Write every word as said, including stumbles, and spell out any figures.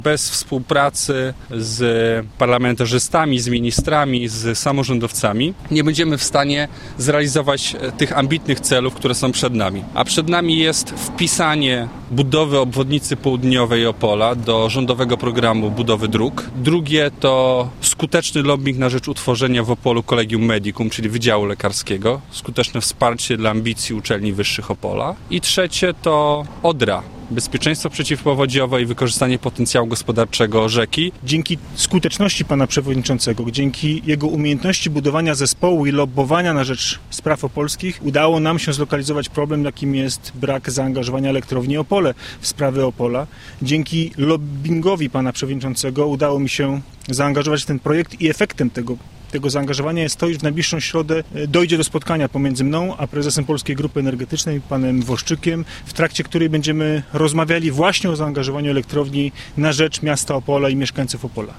Bez współpracy z parlamentarzystami, z ministrami, z samorządowcami nie będziemy w stanie zrealizować tych ambitnych celów, które są przed nami. A przed nami jest wpisanie budowy obwodnicy południowej Opola do rządowego programu budowy dróg. Drugie to skuteczny lobbying na rzecz utworzenia w Opolu Collegium Medicum, czyli Wydziału Lekarskiego. Skuteczne wsparcie dla ambicji uczelni wyższych Opola. I trzecie to Odra. Bezpieczeństwo przeciwpowodziowe i wykorzystanie potencjału gospodarczego rzeki. Dzięki skuteczności pana przewodniczącego, dzięki jego umiejętności budowania zespołu i lobbowania na rzecz spraw opolskich udało nam się zlokalizować problem, jakim jest brak zaangażowania elektrowni Opole w sprawy Opola. Dzięki lobbingowi pana przewodniczącego udało mi się zaangażować w ten projekt i efektem tego Tego zaangażowania jest to, iż w najbliższą środę dojdzie do spotkania pomiędzy mną a prezesem Polskiej Grupy Energetycznej, panem Woszczykiem, w trakcie której będziemy rozmawiali właśnie o zaangażowaniu elektrowni na rzecz miasta Opola i mieszkańców Opola.